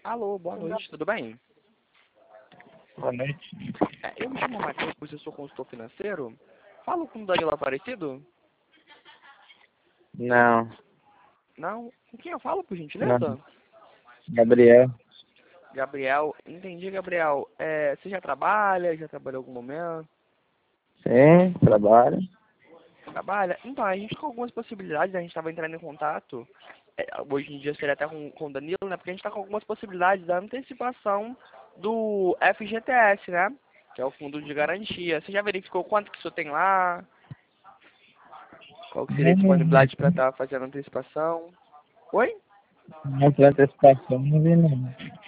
Alô, boa noite, tudo bem? Boa noite. Eu me chamo Matheus, eu sou consultor financeiro. Falo com o Danilo Aparecido? Não, Não? Com quem eu falo, por não. gentileza? Gabriel. Gabriel, entendi, Gabriel. Você já trabalha? Já trabalhou em algum momento? Sim, trabalho. Trabalha? Então, a gente com algumas possibilidades, a gente estava entrando em contato. Hoje em dia seria até com o Danilo, né? Porque a gente está com algumas possibilidades da antecipação do FGTS, né? Que é o Fundo de Garantia. Você já verificou quanto que isso tem lá? Qual que seria a disponibilidade para estar fazendo antecipação? Oi? Não tem antecipação, não vi não.